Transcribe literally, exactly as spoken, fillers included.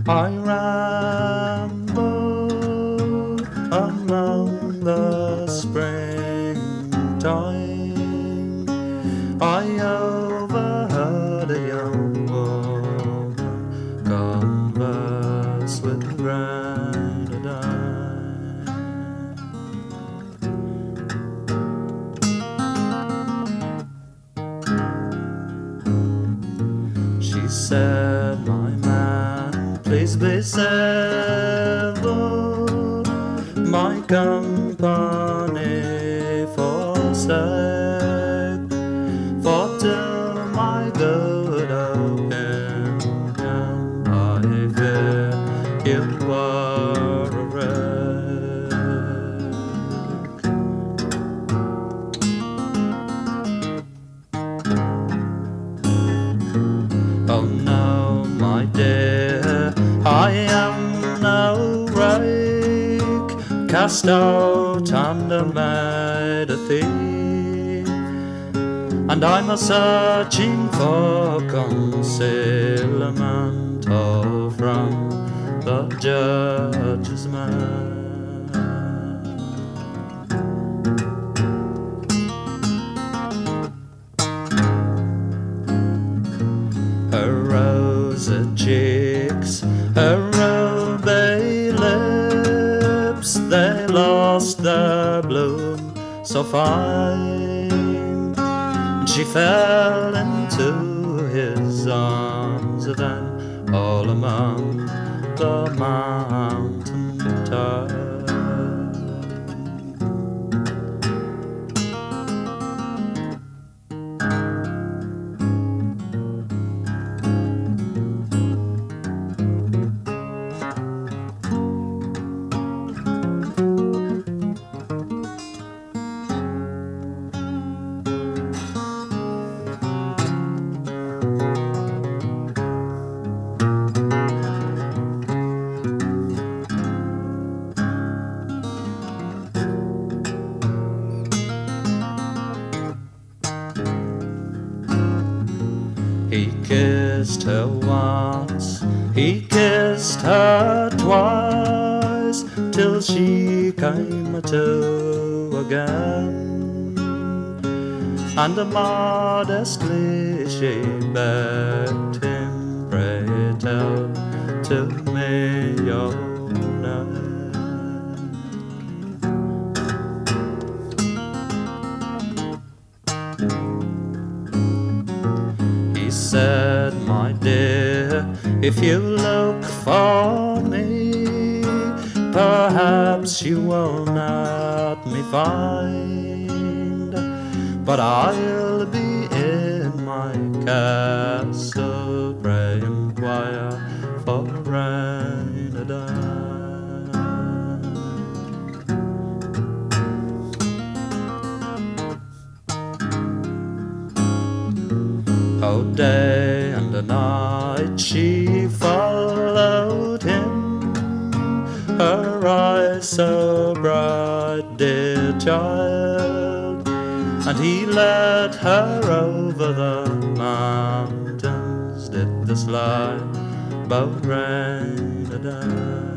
I ramble among the springtime. I overheard a young woman converse with Grenadine. She said, "My man, please be civil, my company forsake, for to my good opinion I fear you were a wreck." Oh no, my dear, I am no rake, cast out and made a thief, and I'm a searching for concealment all from the judge's man. Her rosy cheeks, her ruby lips, they lost their bloom so fine. She fell into his arms then, all among the mountain tide. He kissed her once, he kissed her twice, till she came to again, and modestly she begged him, "Pray tell to me your name." He said, "My dear, if you look for me, perhaps you will not me find, but I'll be in my castle, pray inquire for Grenadine." Oh, day and a night she followed him, her eyes so bright, dear child, and he led her over the mountains, did the slide, bow Grenadine.